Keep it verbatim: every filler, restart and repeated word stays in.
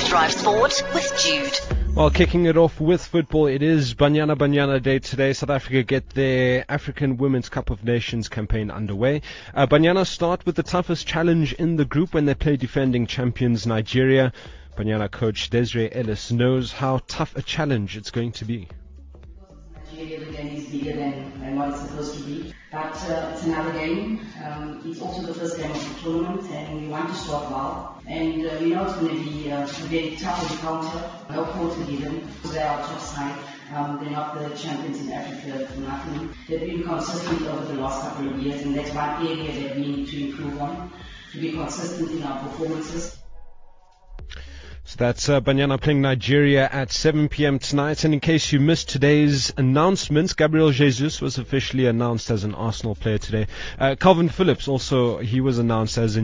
Drive Sport with Jude. Well, kicking it off with football, it is Banyana Banyana Day today. South Africa get their African Women's Cup of Nations campaign underway. Uh, Banyana start with the toughest challenge in the group when they play defending champions Nigeria. Banyana coach Desiree Ellis knows how tough a challenge it's going to be. Nigeria, the game is bigger than, than what it's supposed to be. But uh, it's another game. Um, it's also the first game of the tournament, and we want to start well. And uh, we know it's going to be uh, a very tough encounter. No quarter given. They are top side. Um, they're not the champions in Africa for nothing. They've been consistent over the last couple of years, and that's one area that we need to improve on, to be consistent in our performances. So that's uh, Banyana playing Nigeria at seven p.m. tonight. And in case you missed today's announcements, Gabriel Jesus was officially announced as an Arsenal player today. Uh, Calvin Phillips also, he was announced as a